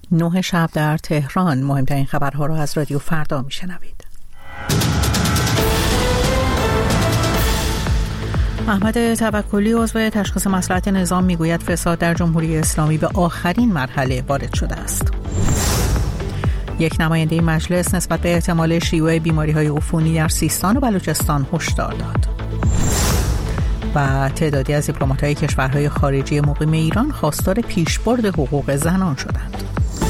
9 شب در تهران. مهمترین خبرها را از رادیو فردا میشنوید. احمد توکلی عضو تشخیص مصلحت نظام میگوید فساد در جمهوری اسلامی به آخرین مرحله وارد شده است. یک نماینده مجلس نسبت به احتمال شیوع بیماری‌های عفونی در سیستان و بلوچستان هشدار داد. و تعدادی از دیپلمات‌های کشورهای خارجی مقیم ایران خواستار پیشبرد حقوق زنان شدند.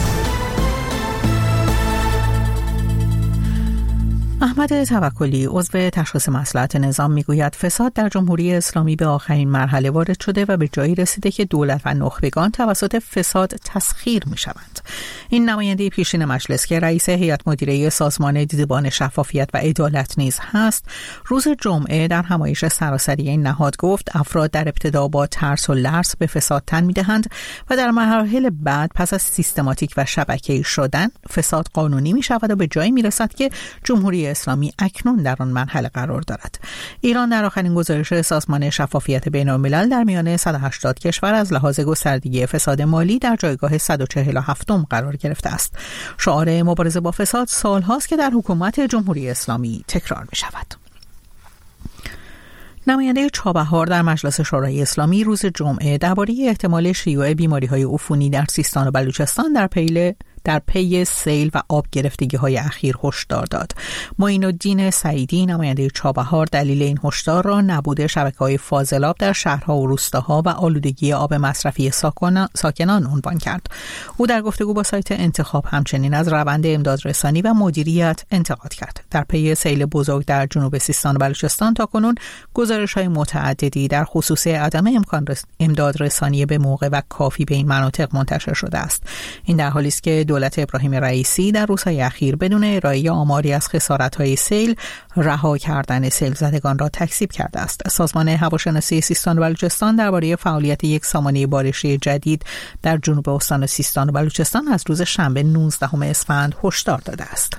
احمد توکلی عضو تشخیص مصلحت نظام میگوید فساد در جمهوری اسلامی به آخرین مرحله وارد شده و به جایی رسیده که دولت و نخبگان توسط فساد تسخیر میشوند. این نماینده پیشین مجلس که رئیس هیئت مدیره سازمان دیدبان شفافیت و عدالت نیز هست، روز جمعه در همایش سراسری این نهاد گفت افراد در ابتدا با ترس و لرز به فساد تن میدهند و در مراحل بعد پس از سیستماتیک و شبکه‌ای شدن فساد قانونی میشود و به جایی میرسد که جمهوری اسلامی اکنون در آن مرحله قرار دارد. ایران در آخرین گزارش سازمان شفافیت بین‌الملل در میان 180 کشور از لحاظ گستردگی فساد مالی در جایگاه 147 قرار گرفته است. شعار مبارزه با فساد سال‌هاست که در حکومت جمهوری اسلامی تکرار می‌شود. نماینده چابهار در مجلس شورای اسلامی روز جمعه درباره احتمال شیوع بیماری‌های عفونی در سیستان و بلوچستان در پی سیل و آب گرفتگی‌های اخیر هشدار داد. معین الدین سعیدی نماینده چابهار دلیل این هشدار را نبود شبکه‌های فاضلاب در شهرها و روستاها و آلودگی آب مصرفی ساکنان عنوان کرد. او در گفتگو با سایت انتخاب همچنین از روند امدادرسانی و مدیریت انتقاد کرد. در پی سیل بزرگ در جنوب سیستان و بلوچستان تاکنون گزارش‌های متعددی در خصوص عدم امکان امدادرسانی به موقع و کافی به این مناطق منتشر شده است. این در حالی است که دولت ابراهیم رئیسی در روزهای اخیر بدون ارائه آماری از خسارت‌های سیل رها کردن سیل زدگان را تکذیب کرده است. سازمان هواشناسی سیستان و بلوچستان درباره فعالیت یک سامانه بارشی جدید در جنوب استان سیستان و بلوچستان از روز شنبه 19 اسفند هشدار داده است.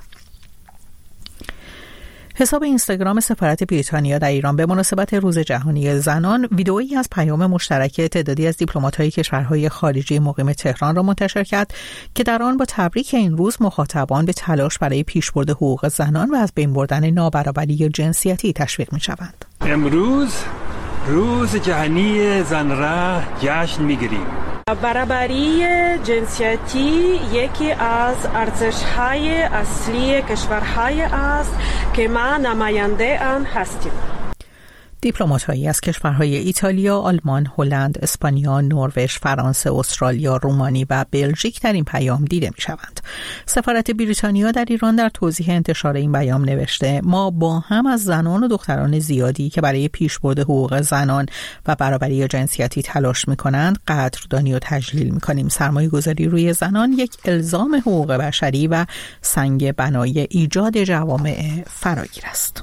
حساب اینستاگرام سفارت بریتانیا در ایران به مناسبت روز جهانی زنان ویدئویی از پیام مشترک تعدادی از دیپلمات‌های کشورهای خارجی مقیم تهران را منتشر کرد که در آن با تبریک این روز مخاطبان به تلاش برای پیشبرد حقوق زنان و از بین بردن نابرابری جنسیتی تشویق می‌شوند. امروز روز جهانی زن را جشن می‌گیریم. برابری جنسیتی یکی از ارزش‌های اصلی کشورهای است که ما نماینده آن هستیم. دیپلمات‌هایی از کشورهای ایتالیا، آلمان، هلند، اسپانیا، نروژ، فرانسه، استرالیا، رومانی و بلژیک در این پیام دیده می‌شوند. سفارت بریتانیا در ایران در توضیح انتشار این پیام نوشته: ما با هم از زنان و دختران زیادی که برای پیشبرد حقوق زنان و برابری جنسیتی تلاش می‌کنند قدردانی و تجلیل می‌کنیم. سرمایه‌گذاری روی زنان یک الزام حقوق بشری و سنگ بنای ایجاد جوامع فراگیر است.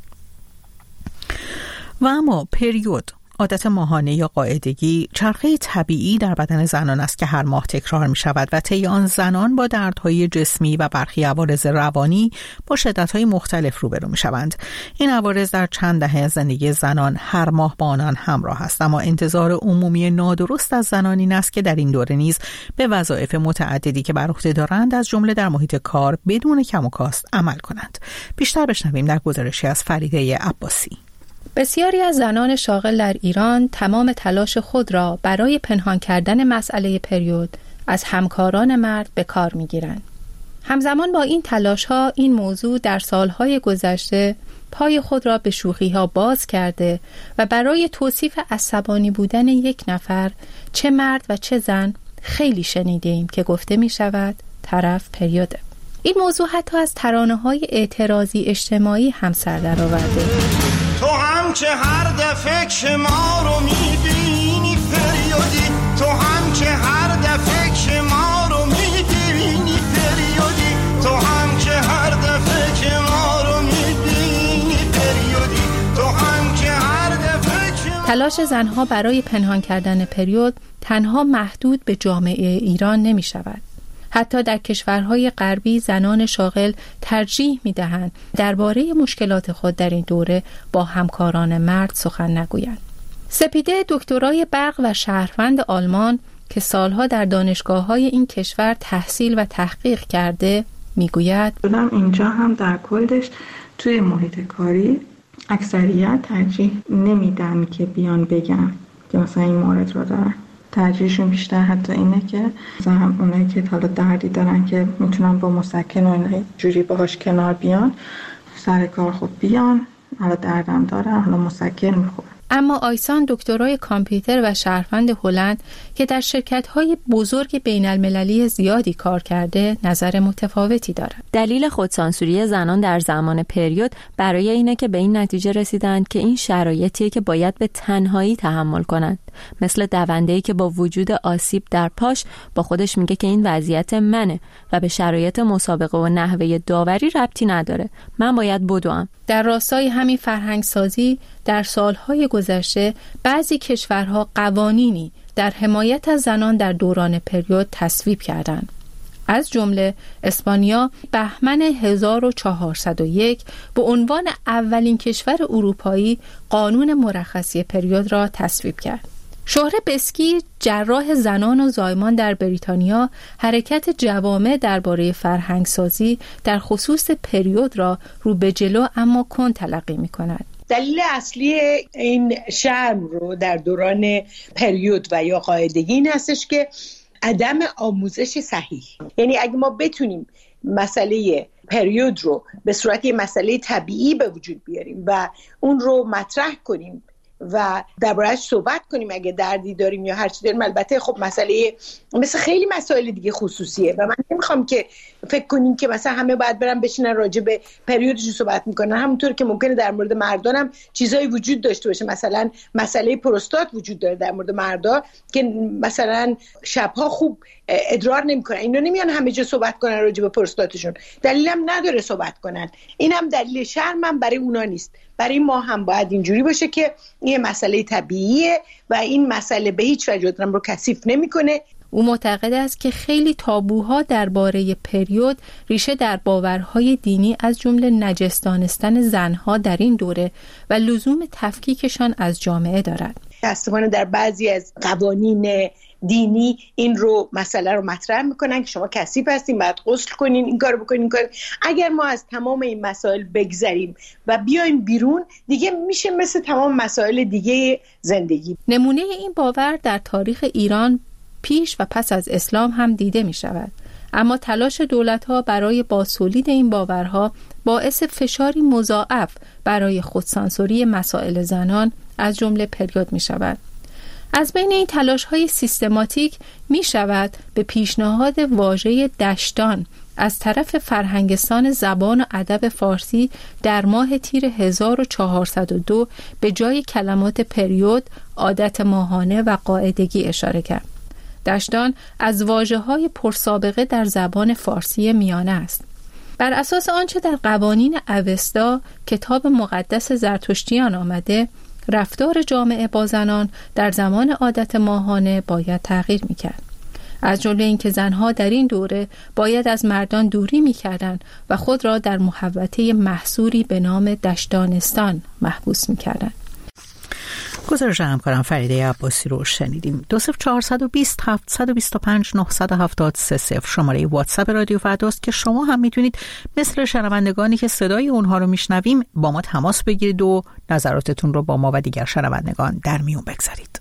و اما پریود، عادت ماهانه یا قاعدگی، چرخه طبیعی در بدن زنان است که هر ماه تکرار می شود و طی آن زنان با دردهای جسمی و برخی عوارض روانی با شدتهای مختلف روبرو می شوند. این عوارض در چند دهه از زندگی زنان هر ماه با آنان همراه است، اما انتظار عمومی نادرست از زنان این است که در این دوره نیز به وظایف متعددی که بر عهده دارند از جمله در محیط کار بدون کم و کاست عمل کنند. بیشتر بشنویم در گزارشی از فریده عباسی. بسیاری از زنان شاغل در ایران تمام تلاش خود را برای پنهان کردن مسئله پریود از همکاران مرد به کار می‌گیرند. همزمان با این تلاش‌ها این موضوع در سالهای گذشته پای خود را به شوخی‌ها باز کرده و برای توصیف عصبانی بودن یک نفر، چه مرد و چه زن، خیلی شنیدیم که گفته می‌شود طرف پریوده. این موضوع حتی از ترانه‌های اعتراضی اجتماعی هم سر درآورده. تو هم که هر دفعه که ما رو میبینی پریودی، تو هم که هر دفعه که ما رو میبینی پریودی، تو هم که هر دفعه که ما رو میبینی پریودی، تو هم که هر دفعه که تلاش زنها برای پنهان کردن پریود تنها محدود به جامعه ایران نمی شود. حتی در کشورهای غربی زنان شاغل ترجیح می‌دهند درباره مشکلات خود در این دوره با همکاران مرد سخن نگویند. سپیده دکترای برق و شهروند آلمان که سالها در دانشگاه‌های این کشور تحصیل و تحقیق کرده میگوید اینجا هم در کلش توی محیط کاری اکثریت ترجیح نمیدن که بیان بگن که مثلا این مورد رو دارن. ترجیحشون بیشتر حتی اینه که مثلا اونایی که حالا دردی دارن که میتونن با مسکن و اینای جوری باهاش کنار بیان، سر کار خب بیان، حالا دردم دارن، حالا مسکن میخورن. اما آیسان دکترای کامپیوتر و شهروند هلند که در شرکت‌های بزرگ بین‌المللی زیادی کار کرده نظر متفاوتی دارد. دلیل خودسانسوری زنان در زمان پریود برای اینه که به این نتیجه رسیدند که این شرایطیه که باید به تنهایی تحمل کنند. مثل دونده‌ای که با وجود آسیب در پاش با خودش میگه که این وضعیت منه و به شرایط مسابقه و نحوه داوری ربطی نداره. من باید بدوم. در راستای همین فرهنگ سازی در سالهای گذشته بعضی کشورها قوانینی در حمایت از زنان در دوران پریود تصویب کردند. از جمله اسپانیا بهمن 1401 به عنوان اولین کشور اروپایی قانون مرخصی پریود را تصویب کرد. شهره بسکی، جراح زنان و زایمان در بریتانیا، حرکت جوامع درباره فرهنگسازی در خصوص پریود را رو به جلو اما کند تلقی می‌کند. دلیل اصلی این شرم رو در دوران پریود و یا قاعدگی این هستش که عدم آموزش صحیح. یعنی اگه ما بتونیم مسئله پریود رو به صورت یه مسئله طبیعی به وجود بیاریم و اون رو مطرح کنیم و درباره‌اش صحبت کنیم اگه دردی داریم یا هر چی داریم، البته خب مسئله مثل خیلی مسائل دیگه خصوصیه و من نمیخوام که فکر کنیم که مثلا همه باید برن بشینن راجع به پریودش صحبت میکنن، همونطور که ممکنه در مورد مردان هم چیزایی وجود داشته باشه. مثلا مسئله پروستات وجود داره در مورد مردا که مثلا شبها خوب ادرار نمیکنن، اینا نمیان همه جا صحبت کنن راجع به پروستاتشون، دلیلم نداره صحبت کنن. اینم دلیل شرمم برای اونا نیست، برای ما هم باید اینجوری باشه که این مسئله طبیعیه و این مسئله به هیچ وجه آدم رو کثیف نمیکنه. او معتقد است که خیلی تابوها درباره پریود ریشه در باورهای دینی از جمله نجس دانستن زنها در این دوره و لزوم تفکیکشان از جامعه دارد. متأسفانه در بعضی از قوانین دینی این رو مسئله رو مطرح میکنن که شما کثیف هستین، باید غسل کنین، این کارو بکنین، این کار. اگر ما از تمام این مسائل بگذریم و بیایم بیرون، دیگه میشه مثل تمام مسائل دیگه زندگی. نمونه این باور در تاریخ ایران پیش و پس از اسلام هم دیده می شود. اما تلاش دولت‌ها برای بازتولید این باورها باعث فشاری مضاعف برای خودسانسوری مسائل زنان از جمله پریود می شود. از بین این تلاش‌های سیستماتیک می شود به پیشنهاد واژه دشتان از طرف فرهنگستان زبان و ادب فارسی در ماه تیر 1402 به جای کلمات پریود، عادت ماهانه و قاعدگی اشاره کرد. دشتان از واژه‌های پرسابقه در زبان فارسی میانه است. بر اساس آنچه در قوانین اوستا، کتاب مقدس زرتشتیان آمده، رفتار جامعه با زنان در زمان عادت ماهانه باید تغییر می‌کرد. از جمله اینکه زنها در این دوره باید از مردان دوری می‌کردند و خود را در محوطه محصوری به نام دشتانستان محبوس می‌کردند. گزارش همکارم فریده عباسی رو شنیدیم. 20420 725 970 شماره واتساپ رادیو فرداست که شما هم میتونید مثل شنوندگانی که صدای اونها رو میشنویم با ما تماس بگیرید و نظراتتون رو با ما و دیگر شنوندگان در میون بگذارید.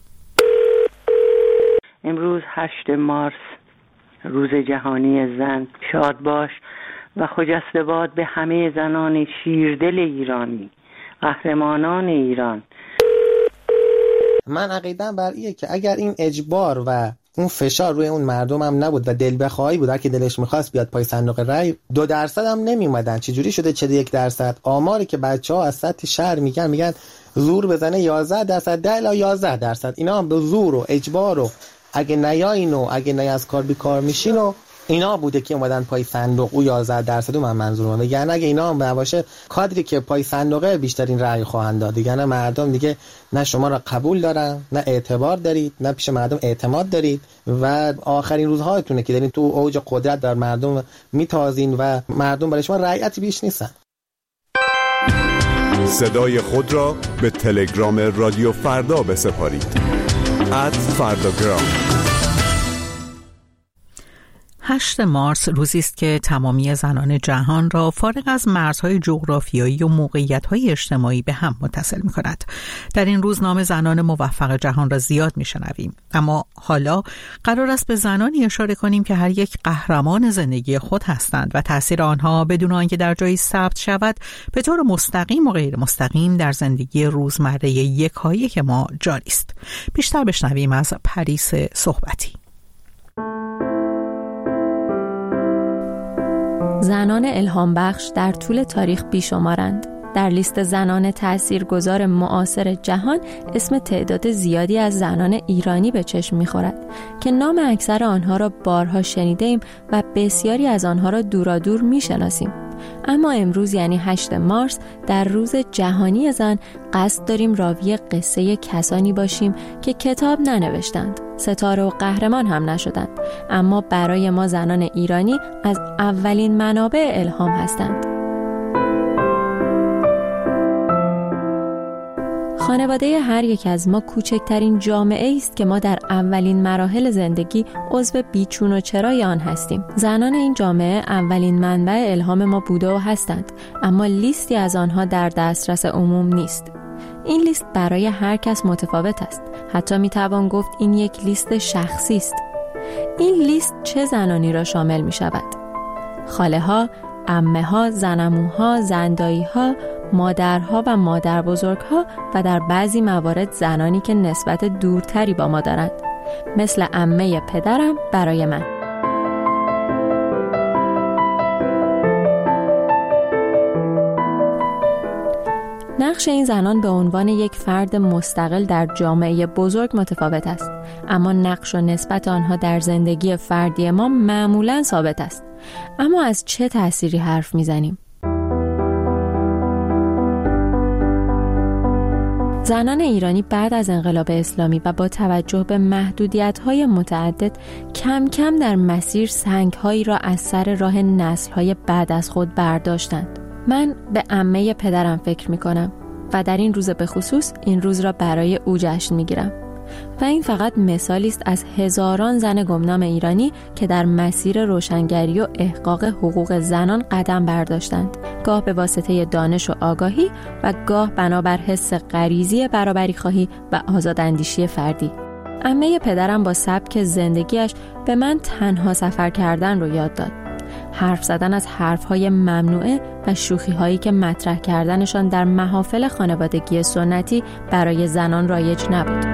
امروز 8 مارس روز جهانی زن. شاد باش و خجسته باد به همه زنان شیردل ایرانی، قهرمانان ایران. من عقیدم بر اینه که اگر این اجبار و اون فشار روی اون مردم هم نبود و دل بخواهی بود، که دلش میخواست بیاد پای صندوق رای، 2% هم نمی اومدن. چجوری شده 41%؟ آماری که بچه‌ها از سطح شهر میگن زور بزنه 11%، 10 الی 11%. اینا هم به زور و اجبار و اگه نیاین و اگه نیا از کار بیکار میشین و اینا بوده که اومدن پای صندوق. او 11% من منظورم. یعنی اگه اینا هم باشه، کادری که پای صندوقه بیشترین رأی خواهند داد. دیگه نه مردم دیگه نه شما را قبول دارن، نه اعتبار دارید، نه پیش مردم اعتماد دارید و آخرین روزهاتونه که دارین تو اوج قدرت در مردم میتازین و مردم برای شما رعیتی بیش نیستن. صدای خود را به تلگرام رادیو فردا بسپارید. @فرداگرام. 8 مارس روزی است که تمامی زنان جهان را فارغ از مرزهای جغرافیایی و موقعیت‌های اجتماعی به هم متصل می‌کند. در این روز نام زنان موفق جهان را زیاد می‌شنویم، اما حالا قرار است به زنانی اشاره کنیم که هر یک قهرمان زندگی خود هستند و تأثیر آنها بدون آنکه در جایی ثبت شود به طور مستقیم و غیر مستقیم در زندگی روزمره یکایک ما جاری است. بیشتر بشنویم از پریس صحبتی. زنان الهام بخش در طول تاریخ بیشمارند. در لیست زنان تاثیرگذار معاصر جهان اسم تعداد زیادی از زنان ایرانی به چشم می‌خورد که نام اکثر آنها را بارها شنیدیم و بسیاری از آنها را دورادور می‌شناسیم. اما امروز یعنی 8 مارس در روز جهانی زن قصد داریم راوی قصه کسانی باشیم که کتاب ننوشتند، ستاره و قهرمان هم نشدند، اما برای ما زنان ایرانی از اولین منابع الهام هستند. خانواده هر یک از ما کوچکترین جامعه است که ما در اولین مراحل زندگی عضو بیچون و چرای آن هستیم. زنان این جامعه اولین منبع الهام ما بوده و هستند، اما لیستی از آنها در دسترس عموم نیست. این لیست برای هر کس متفاوت است. حتی میتوان گفت این یک لیست شخصی است. این لیست چه زنانی را شامل می شود؟ خاله ها، عمه ها، زنموها، زندایی ها، مادرها و مادر بزرگها و در بعضی موارد زنانی که نسبت دورتری با ما دارند، مثل عمه پدرم برای من. نقش این زنان به عنوان یک فرد مستقل در جامعه بزرگ متفاوت است، اما نقش و نسبت آنها در زندگی فردی ما معمولاً ثابت است. اما از چه تأثیری حرف میزنیم؟ زنان ایرانی بعد از انقلاب اسلامی و با توجه به محدودیت‌های متعدد کم کم در مسیر سنگ‌هایی را از سر راه نسل‌های بعد از خود برداشتند. من به عمه پدرم فکر می‌کنم و در این روز به خصوص این روز را برای او جشن می‌گیرم. و این فقط مثالی است از هزاران زن گمنام ایرانی که در مسیر روشنگری و احقاق حقوق زنان قدم برداشتند، گاه به واسطه دانش و آگاهی و گاه بنابر حس غریزی برابری خواهی و آزاداندیشی فردی. عمه پدرم با سبک زندگیش به من تنها سفر کردن رو یاد داد. حرف زدن از حرفهای ممنوعه و شوخی‌هایی که مطرح کردنشان در محافل خانوادگی سنتی برای زنان رایج نبود.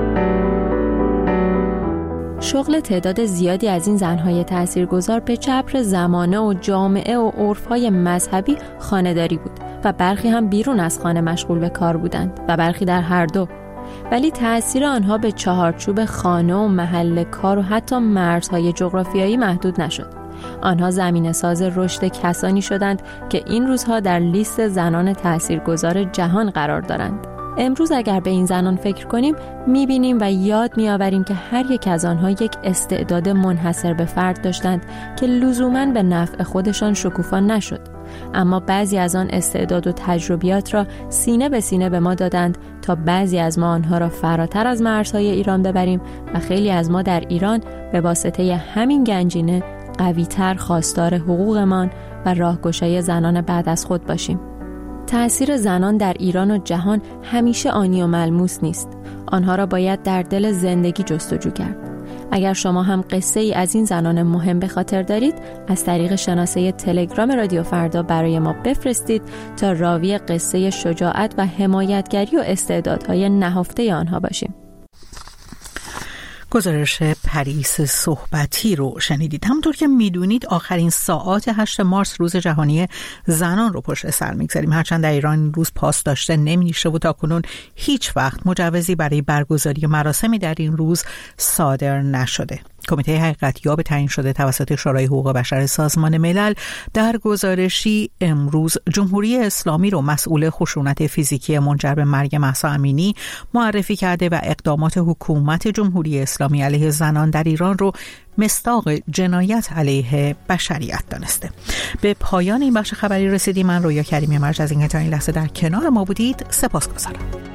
شغل تعداد زیادی از این زنهای تاثیرگذار به جبر زمانه و جامعه و عرفهای مذهبی خانه‌داری بود و برخی هم بیرون از خانه مشغول به کار بودند و برخی در هر دو. ولی تأثیر آنها به چهارچوب خانه و محل کار و حتی مرزهای جغرافیایی محدود نشد. آنها زمینه‌ساز رشد کسانی شدند که این روزها در لیست زنان تاثیرگذار جهان قرار دارند. امروز اگر به این زنان فکر کنیم می‌بینیم و یاد می‌آوریم که هر یک از آنها یک استعداد منحصر به فرد داشتند که لزوماً به نفع خودشان شکوفا نشد، اما بعضی از آن استعداد و تجربیات را سینه به سینه به ما دادند تا بعضی از ما آنها را فراتر از مرزهای ایران ببریم و خیلی از ما در ایران به واسطه همین گنجینه قوی‌تر خواستار حقوقمان و راهگشای زنان بعد از خود باشیم. تأثیر زنان در ایران و جهان همیشه آنی و ملموس نیست. آنها را باید در دل زندگی جستجو کرد. اگر شما هم قصه ای از این زنان مهم به خاطر دارید، از طریق شناسه تلگرام رادیو فردا برای ما بفرستید تا راوی قصه شجاعت و حمایتگری و استعدادهای نهفته آنها باشیم. گزارش پریس صحبتی رو شنیدید. همونطور که میدونید آخرین ساعات 8 مارس روز جهانی زنان رو پشت سر میگذاریم. هرچند در ایران این روز پاس داشته نمیشه و تاکنون هیچ وقت مجوزی برای برگزاری مراسمی در این روز صادر نشده. کمیته حقیقتیاب تعیین شده توسط شورای حقوق بشر سازمان ملل در گزارشی امروز جمهوری اسلامی رو مسئول خشونت فیزیکی منجر به مرگ مهسا امینی معرفی کرده و اقدامات حکومت جمهوری اسلامی علیه زنان در ایران رو مصداق جنایت علیه بشریت دانسته. به پایان این بخش خبری رسیدیم. من رویا کریمی مرج از اینکه تا این لحظه در کنار ما بودید سپاسگزارم.